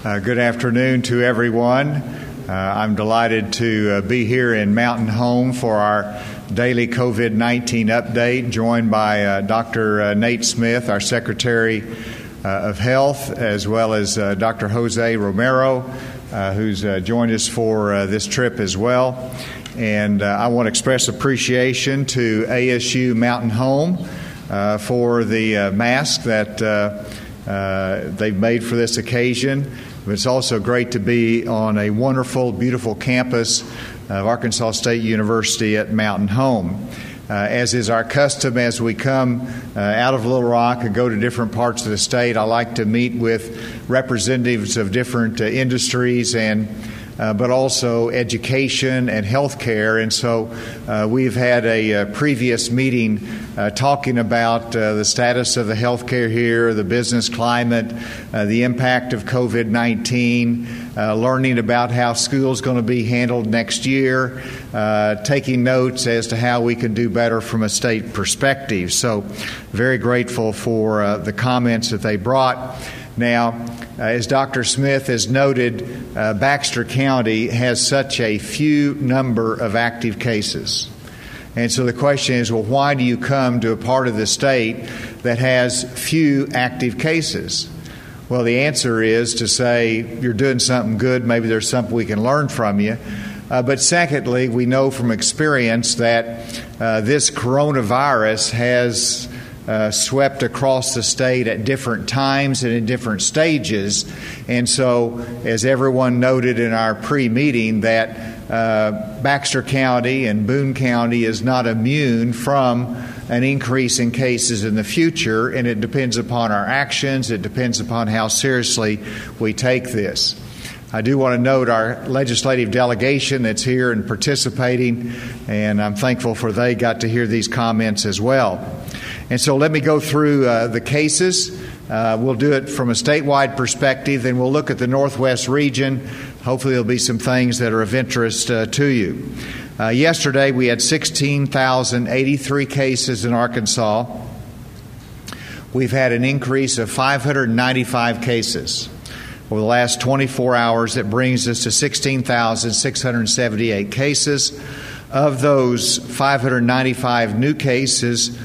Good afternoon to everyone. I'm delighted to be here in Mountain Home for our daily COVID-19 update, joined by Dr. Nate Smith, our Secretary of Health, as well as Dr. Jose Romero, who's joined us for this trip as well. And I want to express appreciation to ASU Mountain Home for the mask that they've made for this occasion. It's also great to be on a wonderful, beautiful campus of Arkansas State University at Mountain Home. As is our custom, as we come out of Little Rock and go to different parts of the state, I like to meet with representatives of different industries and but also education and healthcare. And so we've had a previous meeting talking about the status of the healthcare here, the business climate, the impact of COVID-19, learning about how school's going to be handled next year, taking notes as to how we can do better from a state perspective. So very grateful for the comments that they brought. Now, as Dr. Smith has noted, Baxter County has such a few number of active cases. And so the question is, well, why do you come to a part of the state that has few active cases? Well, the answer is to say you're doing something good. Maybe there's something we can learn from you. But secondly, we know from experience that this coronavirus has swept across the state at different times and in different stages. And so, as everyone noted in our pre-meeting, that Baxter County and Boone County is not immune from an increase in cases in the future, and it depends upon our actions. It depends upon how seriously we take this. I do want to note our legislative delegation that's here and participating, and I'm thankful for they got to hear these comments as well. And so let me go through the cases. We'll do it from a statewide perspective, then we'll look at the Northwest region. Hopefully there'll be some things that are of interest to you. Yesterday we had 16,083 cases in Arkansas. We've had an increase of 595 cases. Over the last 24 hours, that brings us to 16,678 cases. Of those 595 new cases,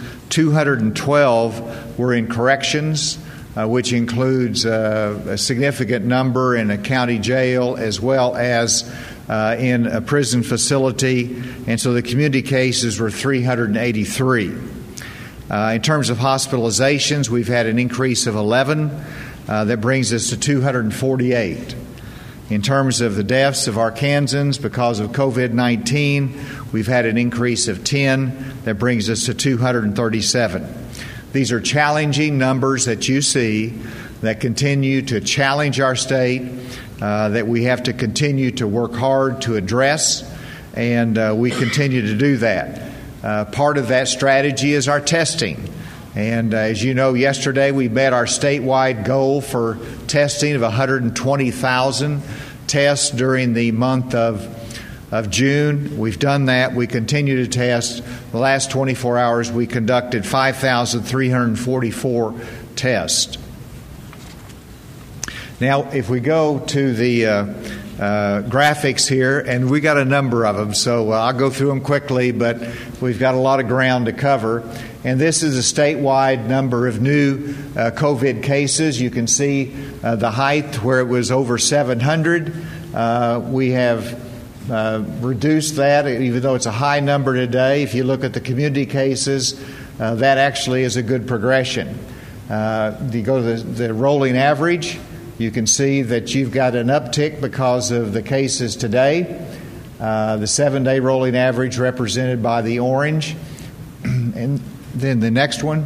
212 were in corrections, which includes a significant number in a county jail as well as in a prison facility. And so the community cases were 383. In terms of hospitalizations, we've had an increase of 11. That brings us to 248. In terms of the deaths of Arkansans because of COVID-19, we've had an increase of 10. That brings us to 237. These are challenging numbers that you see that continue to challenge our state, that we have to continue to work hard to address, and we continue to do that. Part of that strategy is our testing. And as you know, yesterday we met our statewide goal for testing of 120,000 tests during the month of June. We've done that. We continue to test. The last 24 hours we conducted 5,344 tests. Now, if we go to the graphics here, and we got a number of them, so I'll go through them quickly, but we've got a lot of ground to cover. And this is a statewide number of new COVID cases. You can see the height where it was over 700. We have reduced that, even though it's a high number today. If you look at the community cases, that actually is a good progression. You go to the rolling average, you can see that you've got an uptick because of the cases today. The 7-day rolling average represented by the orange. And then the next one.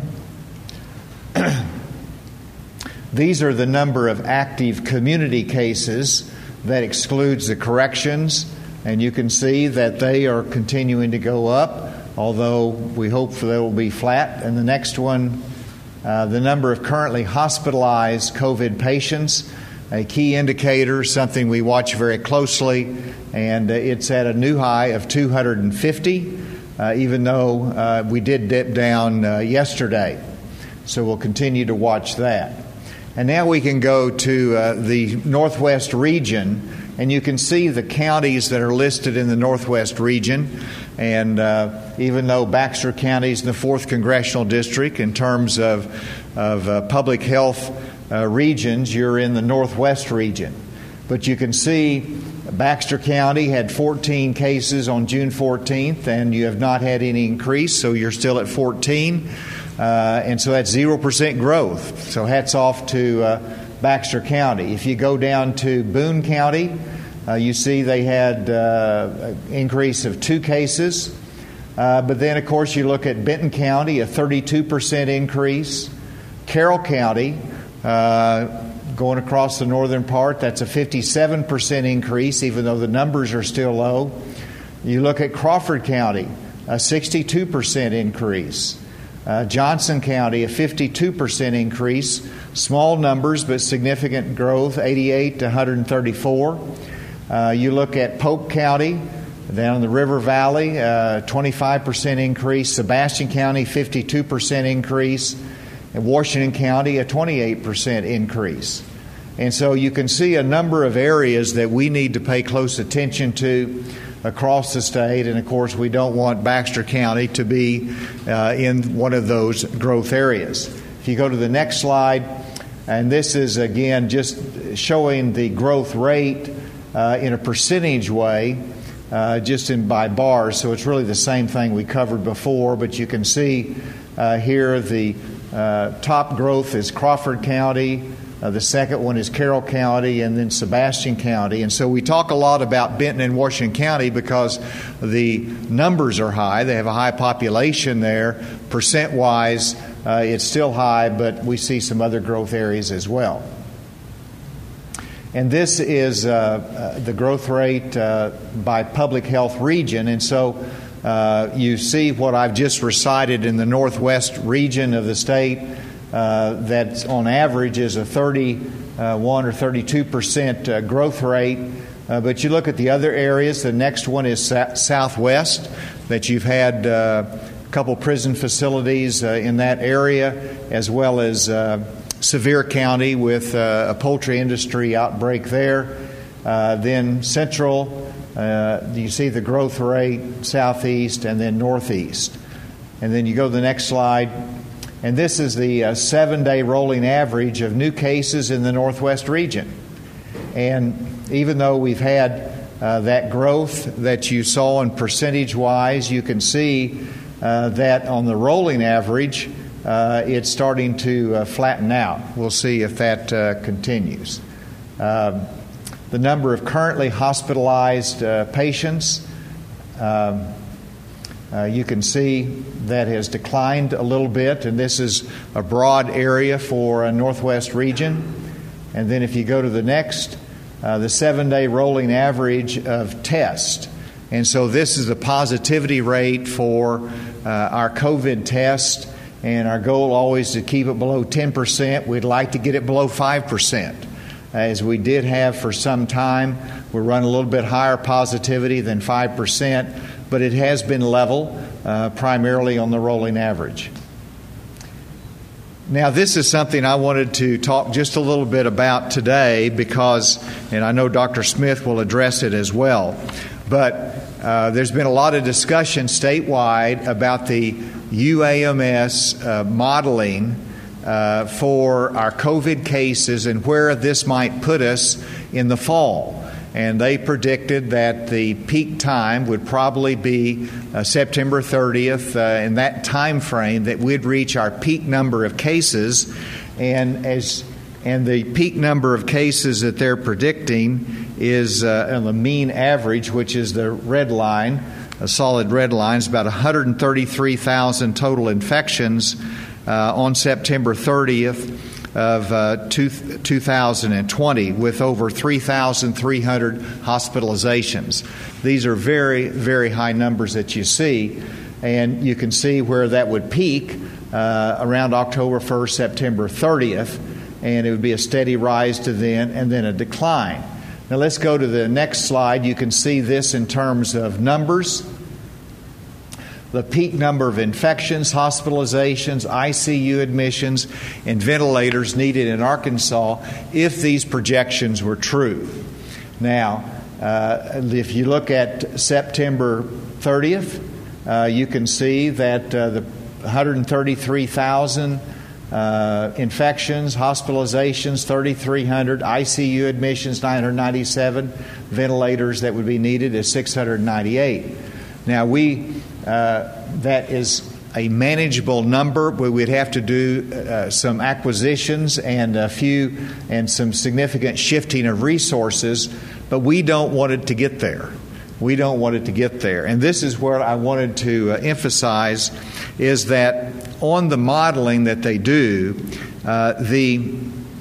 These are the number of active community cases that excludes the corrections, and you can see that they are continuing to go up, although we hope they will be flat. And the next one, the number of currently hospitalized COVID patients, a key indicator, something we watch very closely, and it's at a new high of 250. Even though we did dip down yesterday. So we'll continue to watch that. And now we can go to the Northwest region, and you can see the counties that are listed in the Northwest region. And even though Baxter County is in the 4th Congressional District in terms of public health regions, you're in the Northwest region. But you can see Baxter County had 14 cases on June 14th, and you have not had any increase, so you're still at 14. And so that's 0% growth. So hats off to Baxter County. If you go down to Boone County, you see they had an increase of 2 cases. But then, of course, you look at Benton County, a 32% increase. Carroll County, going across the northern part, that's a 57% increase, even though the numbers are still low. You look at Crawford County, a 62% increase. Johnson County, a 52% increase. Small numbers, but significant growth, 88 to 134. You look at Polk County, down in the River Valley, 25% increase. Sebastian County, 52% increase. And Washington County, a 28% increase. And so you can see a number of areas that we need to pay close attention to across the state, and of course we don't want Baxter County to be in one of those growth areas. If you go to the next slide, and this is again just showing the growth rate in a percentage way, just by bars, so it's really the same thing we covered before, but you can see here the top growth is Crawford County. The second one is Carroll County, and then Sebastian County. And so we talk a lot about Benton and Washington County because the numbers are high. They have a high population there. Percent-wise, it's still high, but we see some other growth areas as well. And this is the growth rate by public health region. And so you see what I've just recited in the Northwest region of the state. That on average is a 31 or 32% growth rate. But you look at the other areas, the next one is Southwest, that you've had a couple prison facilities in that area, as well as Sevier County with a poultry industry outbreak there. Then Central, you see the growth rate, Southeast, and then Northeast. And then you go to the next slide. And this is the 7-day rolling average of new cases in the Northwest region. And even though we've had that growth that you saw in percentage-wise, you can see that on the rolling average, it's starting to flatten out. We'll see if that continues. The number of currently hospitalized patients, you can see that has declined a little bit, and this is a broad area for a Northwest region. And then if you go to the next, the 7-day rolling average of tests. And so this is the positivity rate for our COVID test, and our goal always to keep it below 10%. We'd like to get it below 5%. As we did have for some time, we're running a little bit higher positivity than 5%, but it has been level, primarily on the rolling average. Now, this is something I wanted to talk just a little bit about today because, and I know Dr. Smith will address it as well, but there's been a lot of discussion statewide about the UAMS modeling for our COVID cases and where this might put us in the fall. And they predicted that the peak time would probably be September 30th, in that time frame that we'd reach our peak number of cases. And the peak number of cases that they're predicting is the mean average, which is the red line, a solid red line, is about 133,000 total infections on September 30th. Of 2020, with over 3,300 hospitalizations. These are very, very high numbers that you see, and you can see where that would peak around October 1st, September 30th, and it would be a steady rise to then, and then a decline. Now let's go to the next slide. You can see this in terms of numbers. the peak number of infections, hospitalizations, ICU admissions, and ventilators needed in Arkansas if these projections were true. Now, if you look at September 30th, you can see that the 133,000 infections, hospitalizations, 3,300, ICU admissions, 997, ventilators that would be needed is 698. Now, that is a manageable number, but we'd have to do some acquisitions and some significant shifting of resources, but we don't want it to get there. We don't want it to get there. And this is where I wanted to emphasize is that on the modeling that they do, the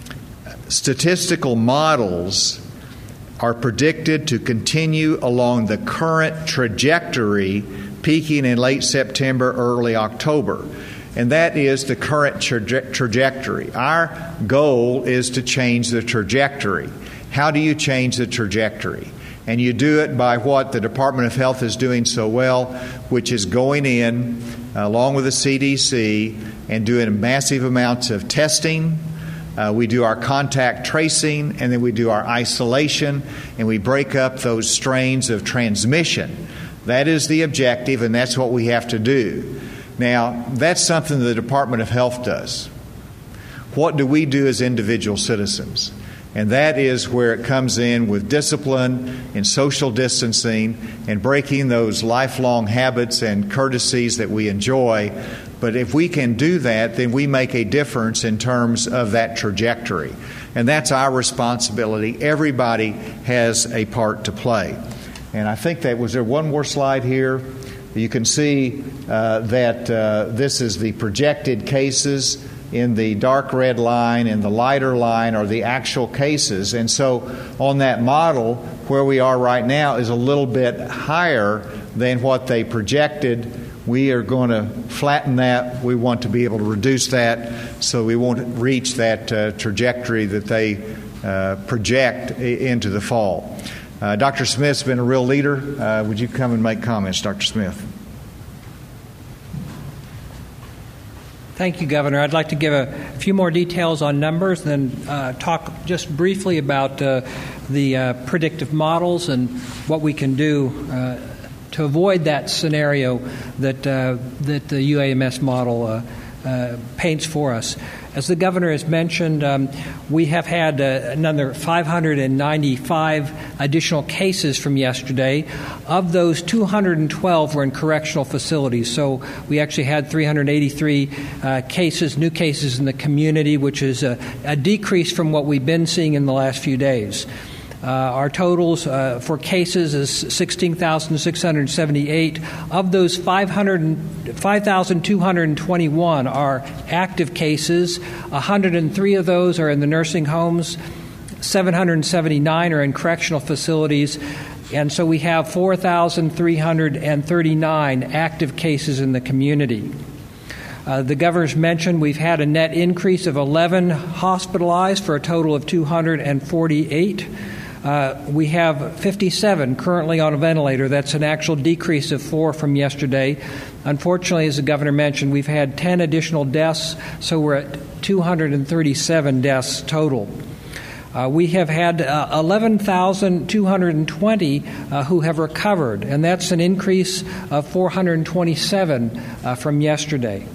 statistical models are predicted to continue along the current trajectory, peaking in late September, early October. And that is the current trajectory. Our goal is to change the trajectory. How do you change the trajectory? And you do it by what the Department of Health is doing so well, which is going in, along with the CDC, and doing massive amounts of testing. We do our contact tracing, and then we do our isolation, and we break up those strains of transmission. That is the objective, and that's what we have to do. Now, that's something the Department of Health does. What do we do as individual citizens? And that is where it comes in with discipline and social distancing and breaking those lifelong habits and courtesies that we enjoy. But if we can do that, then we make a difference in terms of that trajectory. And that's our responsibility. Everybody has a part to play. And I think that, was there one more slide here? You can see that this is the projected cases. In the dark red line and the lighter line are the actual cases. And so on that model, where we are right now is a little bit higher than what they projected. We are going to flatten that. We want to be able to reduce that so we won't reach that trajectory that they project into the fall. Dr. Smith's been a real leader. Would you come and make comments, Dr. Smith? Thank you, Governor. I'd like to give a few more details on numbers and then talk just briefly about the predictive models and what we can do to avoid that scenario that the UAMS model paints for us. As the Governor has mentioned, we have had another 595 additional cases from yesterday. Of those, 212 were in correctional facilities. So we actually had 383 cases, new cases in the community, which is a decrease from what we've been seeing in the last few days. Our totals for cases is 16,678. Of those, 5,221 are active cases. 103 of those are in the nursing homes. 779 are in correctional facilities. And so we have 4,339 active cases in the community. The Governor's mentioned we've had a net increase of 11 hospitalized for a total of 248. We have 57 currently on a ventilator. That's an actual decrease of 4 from yesterday. Unfortunately, as the Governor mentioned, we've had 10 additional deaths, so we're at 237 deaths total. We have had 11,220 who have recovered, and that's an increase of 427 from yesterday.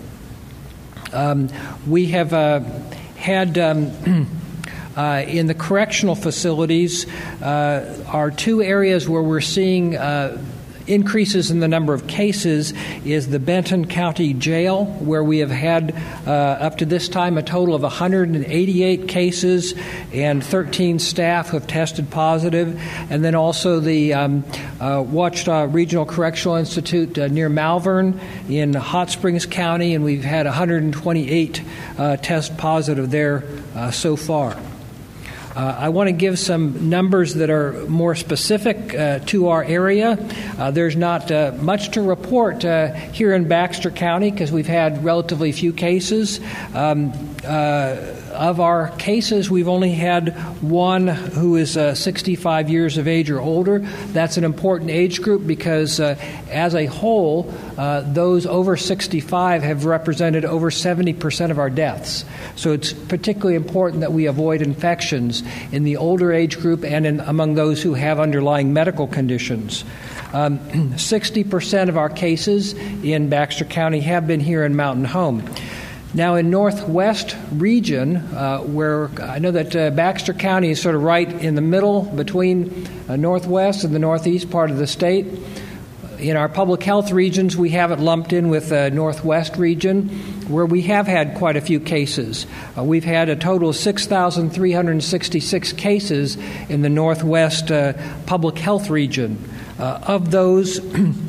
We have had... in the correctional facilities are two areas where we're seeing increases in the number of cases is the Benton County Jail, where we have had up to this time a total of 188 cases and 13 staff who have tested positive. And then also the Ouachita Regional Correctional Institute near Malvern in Hot Springs County, and we've had 128 test positive there so far. I want to give some numbers that are more specific to our area. There's not much to report here in Baxter County because we've had relatively few cases. Of our cases, we've only had one who is 65 years of age or older. That's an important age group because, as a whole, those over 65 have represented over 70% of our deaths. So it's particularly important that we avoid infections in the older age group and among those who have underlying medical conditions. 60% of our cases in Baxter County have been here in Mountain Home. Now, in Northwest region, where I know that Baxter County is sort of right in the middle between Northwest and the Northeast part of the state, in our public health regions, we have it lumped in with Northwest region, where we have had quite a few cases. We've had a total of 6,366 cases in the Northwest public health region. Of those,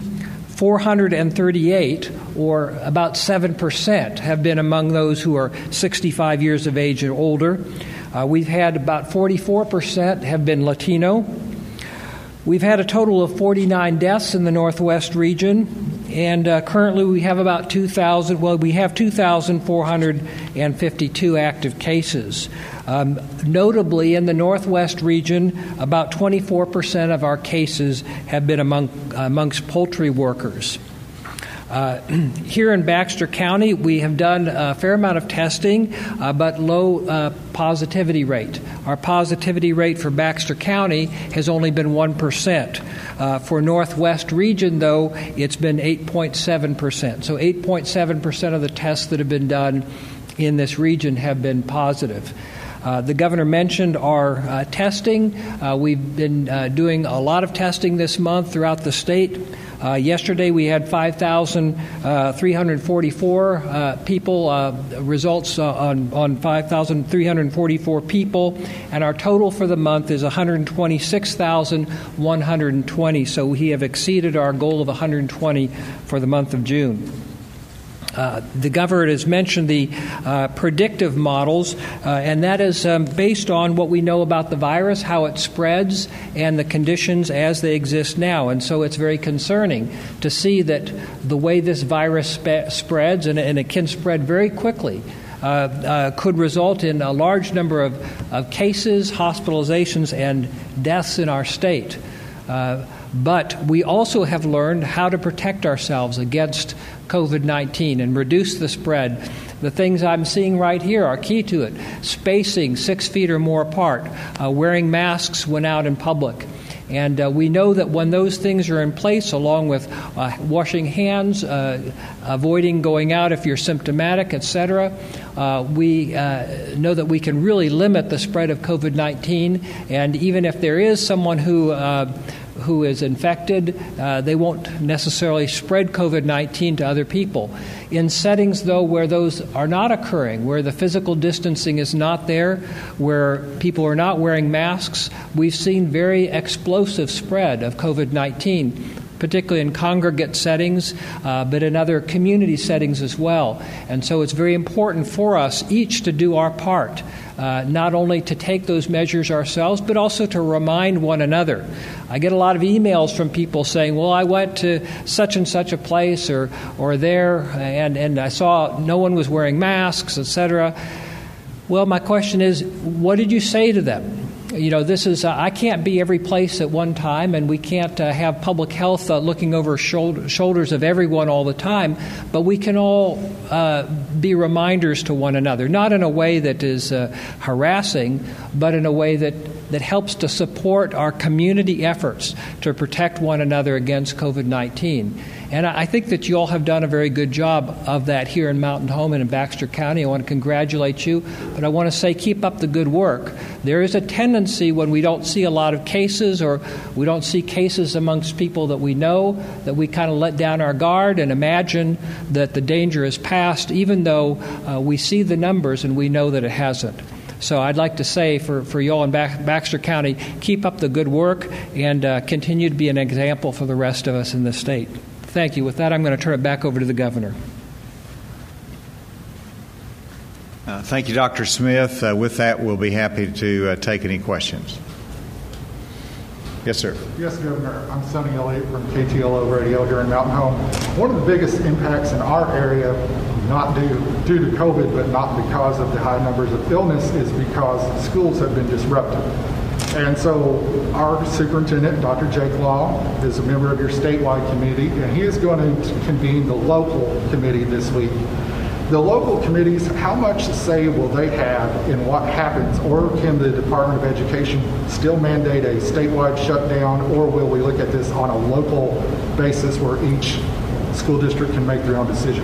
438, or about 7%, have been among those who are 65 years of age or older. We've had about 44% have been Latino. We've had a total of 49 deaths in the Northwest region, and currently we have about 2,452 active cases. Notably, in the Northwest region, about 24% of our cases have been amongst poultry workers. Here in Baxter County, we have done a fair amount of testing, but low positivity rate. Our positivity rate for Baxter County has only been 1%. For Northwest region, though, it's been 8.7%. So 8.7% of the tests that have been done in this region have been positive. The governor mentioned our testing. We've been doing a lot of testing this month throughout the state. Yesterday we had 5,344 people, results on 5,344 people, and our total for the month is 126,120. So we have exceeded our goal of 120 for the month of June. The governor has mentioned the predictive models, and that is based on what we know about the virus, how it spreads, and the conditions as they exist now. And so it's very concerning to see that the way this virus spreads, and it can spread very quickly, could result in a large number of cases, hospitalizations, and deaths in our state. But we also have learned how to protect ourselves against COVID-19 and reduce the spread. The things I'm seeing right here are key to it. Spacing 6 feet or more apart, wearing masks when out in public. And we know that when those things are in place, along with washing hands, avoiding going out if you're symptomatic, etc., we know that we can really limit the spread of COVID-19. And even if there is someone who is infected, they won't necessarily spread COVID-19 to other people. In settings, though, where those are not occurring, where the physical distancing is not there, where people are not wearing masks, we've seen very explosive spread of COVID-19, particularly in congregate settings, but in other community settings as well. And so it's very important for us each to do our part, not only to take those measures ourselves, but also to remind one another. I get a lot of emails from people saying, well, I went to such and such a place or there, and I saw no one was wearing masks, etc. Well, my question is, what did you say to them? You know, this is I can't be every place at one time, and we can't have public health looking over shoulders of everyone all the time, but we can all be reminders to one another, not in a way that is harassing, but in a way that helps to support our community efforts to protect one another against COVID-19. And I think that you all have done a very good job of that here in Mountain Home and in Baxter County. I want to congratulate you, but I want to say keep up the good work. There is a tendency when we don't see a lot of cases or we don't see cases amongst people that we know that we kind of let down our guard and imagine that the danger is past, even though we see the numbers and we know that it hasn't. So I'd like to say for you all in Baxter County, keep up the good work and continue to be an example for the rest of us in the state. Thank you. With that, I'm going to turn it back over to the governor. Thank you, Dr. Smith. With that, we'll be happy to take any questions. Yes, sir. Yes, Governor. I'm Sonny Elliott from KTLO Radio here in Mountain Home. One of the biggest impacts in our area not due to COVID, but not because of the high numbers of illness, is because schools have been disrupted. And so our superintendent, Dr. Jake Law, is a member of your statewide committee, and he is going to convene the local committee this week. The local committees, how much say will they have in what happens, or can the Department of Education still mandate a statewide shutdown, or will we look at this on a local basis where each school district can make their own decision?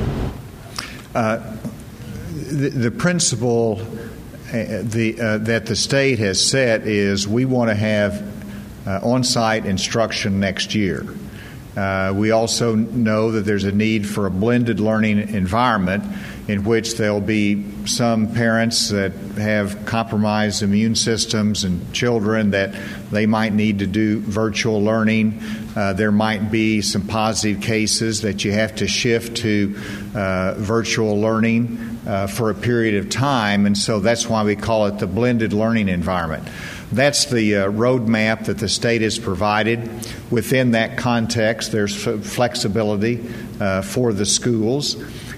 The principle that the state has set is we want to have on-site instruction next year. We also know that there's a need for a blended learning environment in which there'll be some parents that have compromised immune systems and children that they might need to do virtual learning. There might be some positive cases that you have to shift to virtual learning for a period of time, and so that's why we call it the blended learning environment. That's the roadmap that the state has provided. Within that context, there's flexibility for the schools.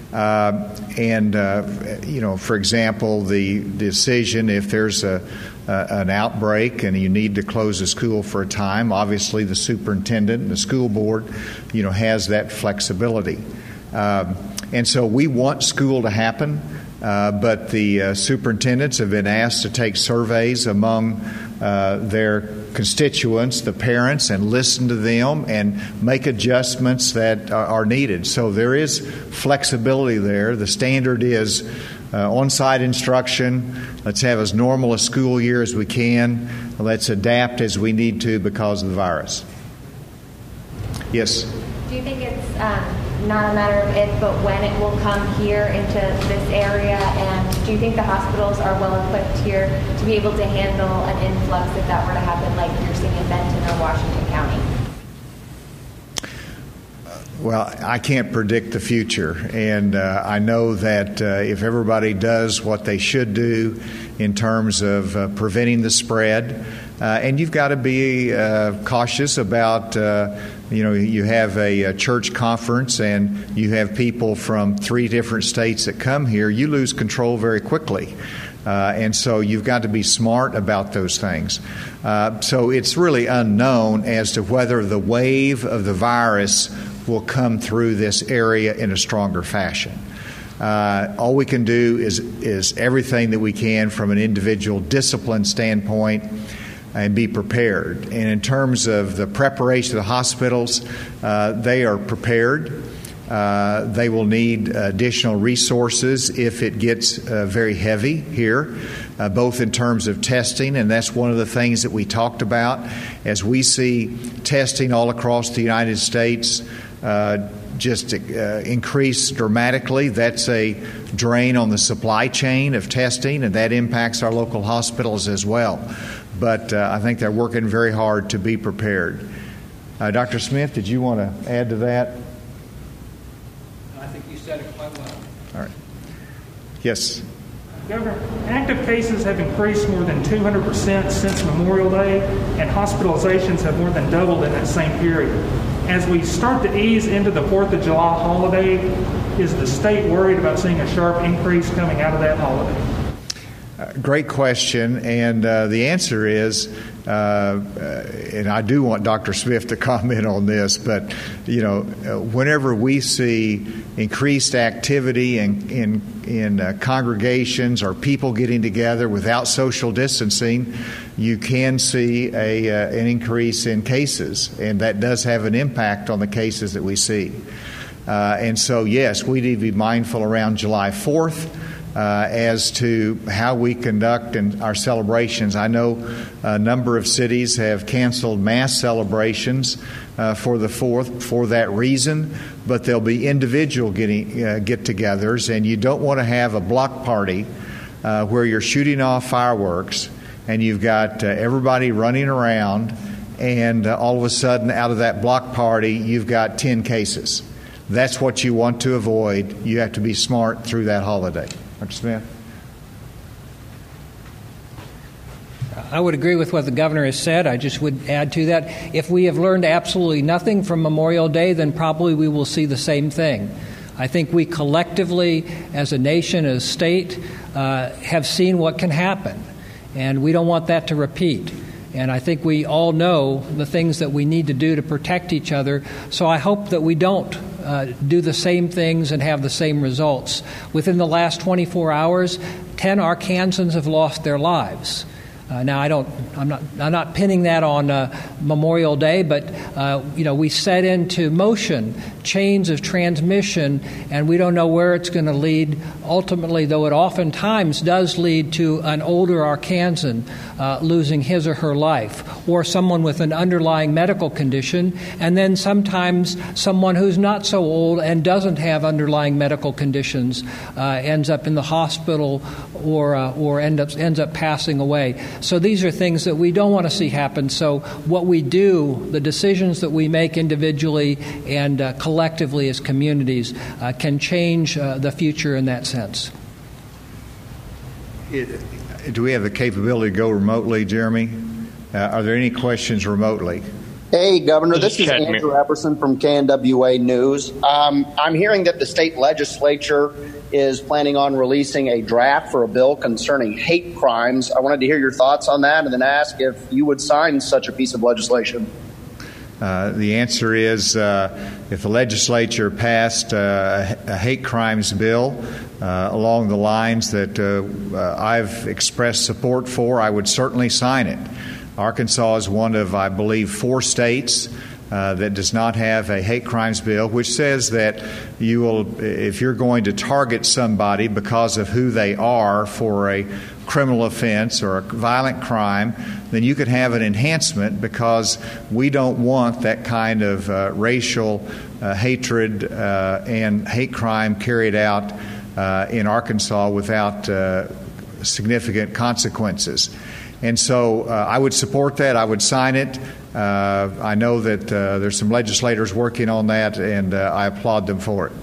For example, the decision if there's an outbreak and you need to close a school for a time, obviously the superintendent and the school board, has that flexibility. And so we want school to happen, but the superintendents have been asked to take surveys among their constituents, the parents, and listen to them and make adjustments that are needed. So there is flexibility there. The standard is on-site instruction. Let's have as normal a school year as we can. Let's adapt as we need to because of the virus. Yes? Do you think it's not a matter of if, but when it will come here into this area? And do you think the hospitals are well equipped here to be able to handle an influx if that were to happen, like you're seeing in Benton or Washington County? Well, I can't predict the future, and I know that if everybody does what they should do in terms of preventing the spread, and you've got to be cautious about, you have a church conference and you have people from 3 different states that come here, you lose control very quickly. And so you've got to be smart about those things. So it's really unknown as to whether the wave of the virus will come through this area in a stronger fashion. All we can do is everything that we can from an individual discipline standpoint and be prepared. And in terms of the preparation of the hospitals, they are prepared. They will need additional resources if it gets very heavy here, both in terms of testing, and that's one of the things that we talked about. As we see testing all across the United States just increase dramatically, that's a drain on the supply chain of testing, and that impacts our local hospitals as well. But I think they're working very hard to be prepared. Dr. Smith, did you want to add to that? I think you said it quite well. All right. Yes. Governor, active cases have increased more than 200% since Memorial Day, and hospitalizations have more than doubled in that same period. As we start to ease into the 4th of July holiday, is the state worried about seeing a sharp increase coming out of that holiday? Great question, and the answer is, and I do want Dr. Smith to comment on this, but whenever we see increased activity in congregations or people getting together without social distancing, you can see an increase in cases, and that does have an impact on the cases that we see. And so, yes, we need to be mindful around July 4th. As to how we conduct our celebrations. I know a number of cities have canceled mass celebrations for the 4th for that reason, but there'll be individual get-togethers, and you don't want to have a block party where you're shooting off fireworks and you've got everybody running around, and all of a sudden out of that block party you've got 10 cases. That's what you want to avoid. You have to be smart through that holiday. Dr. Smith? I would agree with what the governor has said. I just would add to that, if we have learned absolutely nothing from Memorial Day, then probably we will see the same thing. I think we collectively, as a nation, as a state, have seen what can happen, and we don't want that to repeat. And I think we all know the things that we need to do to protect each other, so I hope that we don't do the same things and have the same results. Within the last 24 hours, 10 Arkansans have lost their lives. Now, I'm not pinning that on Memorial Day, but we set into motion chains of transmission, and we don't know where it's going to lead. Ultimately, though, it oftentimes does lead to an older Arkansan losing his or her life, or someone with an underlying medical condition, and then sometimes someone who's not so old and doesn't have underlying medical conditions ends up in the hospital or ends up passing away. So these are things that we don't want to see happen. So what we do, the decisions that we make individually and collectively as communities can change the future in that sense. Do we have the capability to go remotely, Jeremy? Are there any questions remotely? Hey, Governor, this is Andrew Epperson from KNWA News. I'm hearing that the state legislature is planning on releasing a draft for a bill concerning hate crimes. I wanted to hear your thoughts on that and then ask if you would sign such a piece of legislation. The answer is if the legislature passed a hate crimes bill along the lines that I've expressed support for, I would certainly sign it. Arkansas is one of, I believe, 4 states that does not have a hate crimes bill, which says that you will, if you're going to target somebody because of who they are for a criminal offense or a violent crime, then you could have an enhancement, because we don't want that kind of racial hatred and hate crime carried out in Arkansas without significant consequences. And so I would support that. I would sign it. I know that there's some legislators working on that, and I applaud them for it.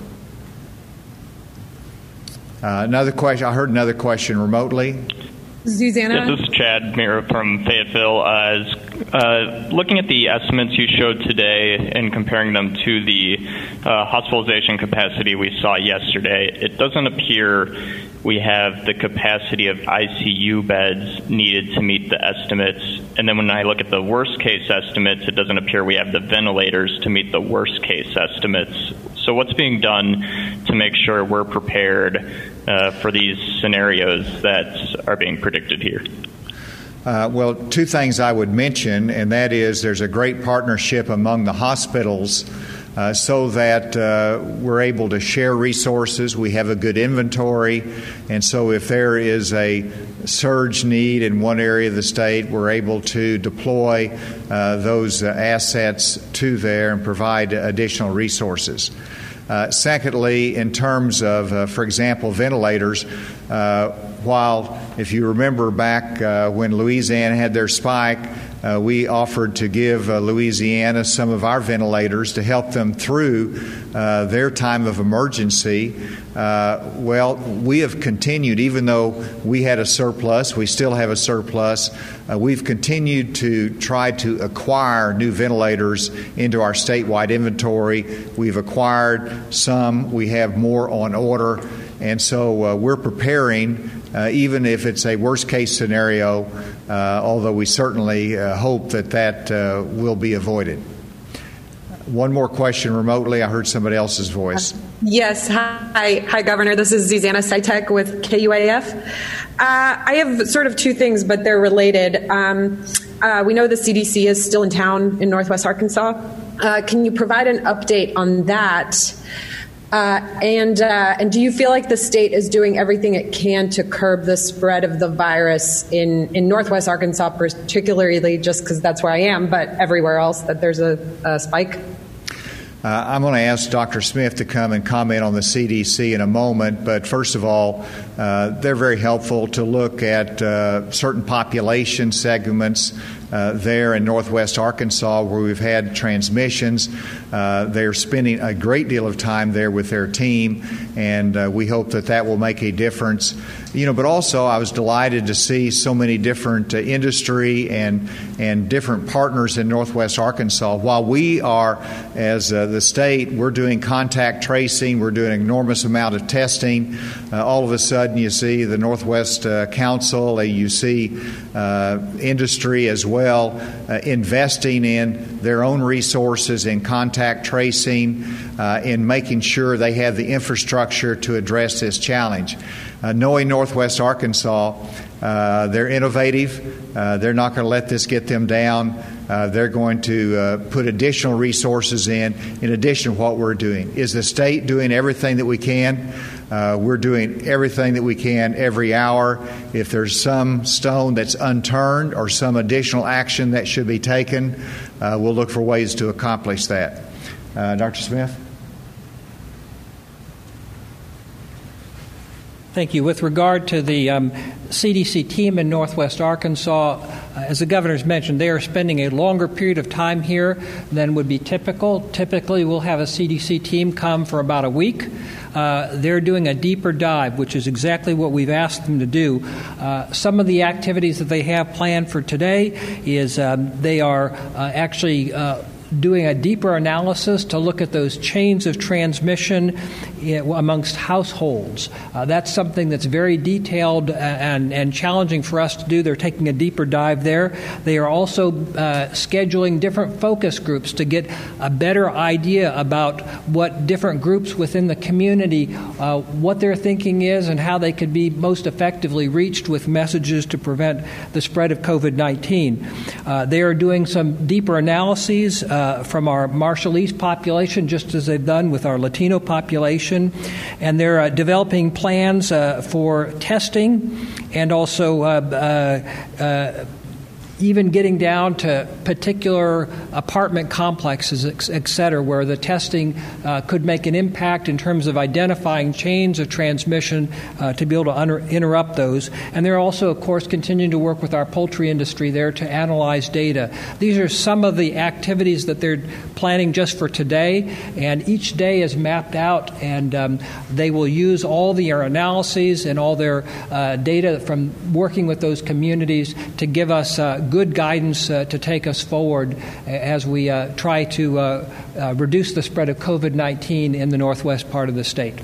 Another question. I heard another question remotely. Susanna? This is Chad Mira from Fayetteville. Looking at the estimates you showed today and comparing them to the hospitalization capacity we saw yesterday, it doesn't appear we have the capacity of ICU beds needed to meet the estimates. And then when I look at the worst case estimates, it doesn't appear we have the ventilators to meet the worst case estimates. So what's being done to make sure we're prepared for these scenarios that are being predicted here? Well, 2 things I would mention, and that is there's a great partnership among the hospitals so that we're able to share resources. We have a good inventory, and so if there is a surge need in one area of the state, we're able to deploy those assets to there and provide additional resources. Secondly, in terms of, for example, ventilators, while if you remember back when Louisiana had their spike, we offered to give Louisiana some of our ventilators to help them through their time of emergency. Well, we have continued, even though we had a surplus, we still have a surplus. We've continued to try to acquire new ventilators into our statewide inventory. We've acquired some. We have more on order. And so we're preparing, even if it's a worst-case scenario, although we certainly hope that will be avoided. One more question remotely. I heard somebody else's voice. Yes. Hi, Governor. This is Zuzana Sitek with KUAF. I have sort of 2 things, but they're related. We know the CDC is still in town in Northwest Arkansas. Can you provide an update on that? And do you feel like the state is doing everything it can to curb the spread of the virus in Northwest Arkansas, particularly just because that's where I am, but everywhere else that there's a spike? I'm going to ask Dr. Smith to come and comment on the CDC in a moment, but first of all, they're very helpful to look at certain population segments there in Northwest Arkansas where we've had transmissions. They're spending a great deal of time there with their team, and we hope that will make a difference. But also I was delighted to see so many different industry and different partners in Northwest Arkansas. While we are, as the state, we're doing contact tracing, we're doing an enormous amount of testing. All of a sudden you see the Northwest Council, you see industry as well investing in their own resources in contact tracing, in making sure they have the infrastructure to address this challenge. Knowing Northwest Arkansas, they're innovative. They're not going to let this get them down. They're going to put additional resources in addition to what we're doing. Is the state doing everything that we can? We're doing everything that we can every hour. If there's some stone that's unturned or some additional action that should be taken, we'll look for ways to accomplish that. Dr. Smith? Thank you. With regard to the CDC team in Northwest Arkansas, as the governor's mentioned, they are spending a longer period of time here than would be typical. Typically, we'll have a CDC team come for about a week. They're doing a deeper dive, which is exactly what we've asked them to do. Some of the activities that they have planned for today is they are actually doing a deeper analysis to look at those chains of transmission amongst households. That's something that's very detailed and challenging for us to do. They're taking a deeper dive there. They are also scheduling different focus groups to get a better idea about what different groups within the community, what their thinking is and how they could be most effectively reached with messages to prevent the spread of COVID-19. They are doing some deeper analyses from our Marshallese population, just as they've done with our Latino population, and they're developing plans for testing and also even getting down to particular apartment complexes, et cetera, where the testing could make an impact in terms of identifying chains of transmission to be able to interrupt those. And they're also, of course, continuing to work with our poultry industry there to analyze data. These are some of the activities that they're planning just for today, and each day is mapped out, and they will use all their analyses and all their data from working with those communities to give us good guidance to take us forward as we try to reduce the spread of COVID-19 in the northwest part of the state.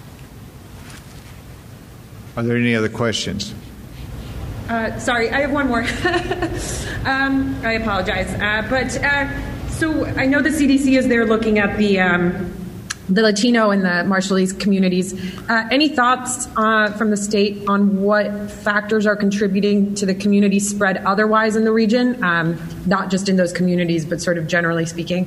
Are there any other questions? Sorry, I have one more. I apologize. So I know the CDC is there looking at the Latino and the Marshallese communities. Any thoughts from the state on what factors are contributing to the community spread otherwise in the region, not just in those communities, but sort of generally speaking?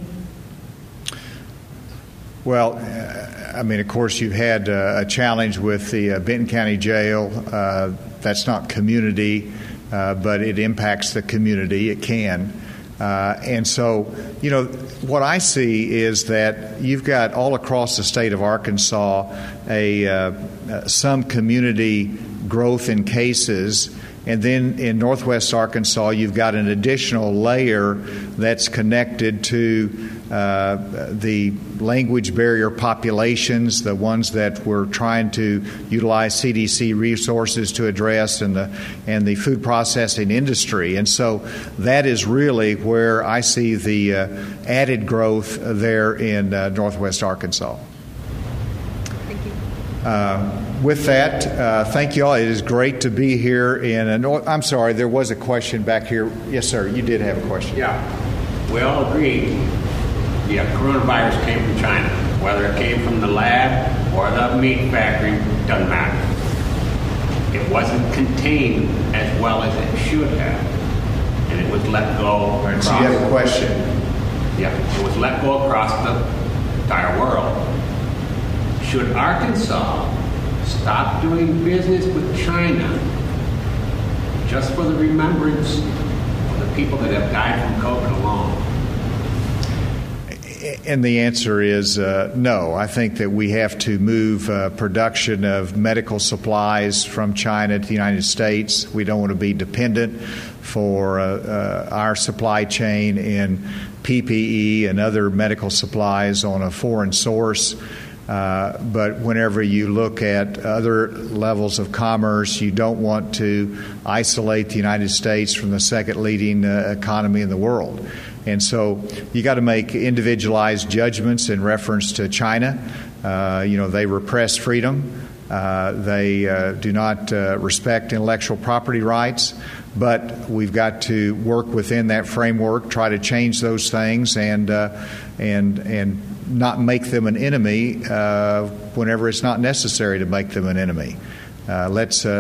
Well, of course, you've had a challenge with the Benton County Jail. That's not community, but it impacts the community. It can. And so, what I see is that you've got all across the state of Arkansas some community growth in cases, and then in Northwest Arkansas you've got an additional layer that's connected to the language barrier populations, the ones that we're trying to utilize CDC resources to address, and the food processing industry. And so that is really where I see the added growth there in Northwest Arkansas. Thank you. With that, thank you all. It is great to be here I'm sorry, there was a question back here. Yes, sir, you did have a question. Yeah, we all agree. Yeah, coronavirus came from China. Whether it came from the lab or the meat factory, doesn't matter. It wasn't contained as well as it should have, and it was let go across. So you have a question? Yeah, it was let go across the entire world. Should Arkansas stop doing business with China just for the remembrance of the people that have died from COVID alone? And the answer is no. I think that we have to move production of medical supplies from China to the United States. We don't want to be dependent for our supply chain in PPE and other medical supplies on a foreign source. But whenever you look at other levels of commerce, you don't want to isolate the United States from the second leading economy in the world. And so you got to make individualized judgments in reference to China. They repress freedom. They do not respect intellectual property rights. But we've got to work within that framework, try to change those things, and not make them an enemy whenever it's not necessary to make them an enemy. Let's